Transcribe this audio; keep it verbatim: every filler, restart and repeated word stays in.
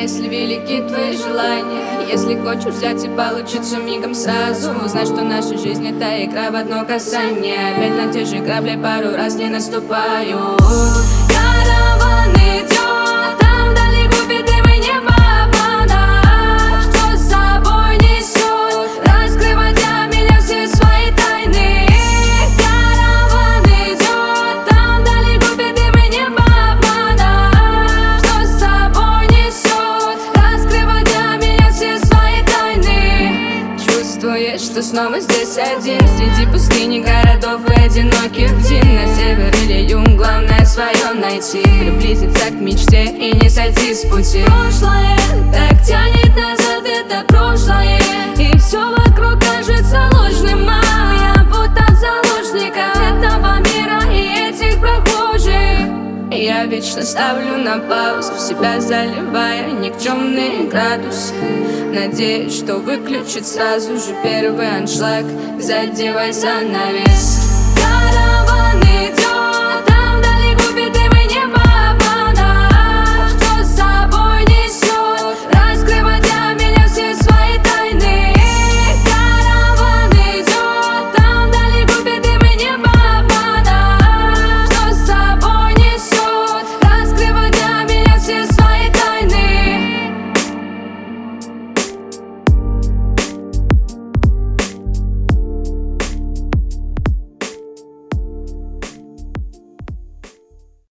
если велики твои желания, если хочешь взять и получиться мигом сразу, знай, что наша жизнь — это игра в одно касание. Опять на те же грабли пару раз не наступаю. Караван идет, там вдали губит дым и небо обмана. Что с собой несет, раскрывать для меня все свои тайны. Караван идет, там вдали губит дым и небо обмана. Что с собой несет, раскрывать для меня все свои тайны. Чувствуешь, что снова здесь один, среди пустыни, городов и одиноких дин. На север или юг, главное свое найти, приблизиться к мечте и не сойти с пути. Прошлое так тянет назад, это прошлое, и все вокруг кажется ложным. А я будто в заложниках этого мира и этих прохожих. Я вечно ставлю на паузу, себя заливая никчемные градусы. Надеюсь, что выключит сразу же первый аншлаг, задевай занавес.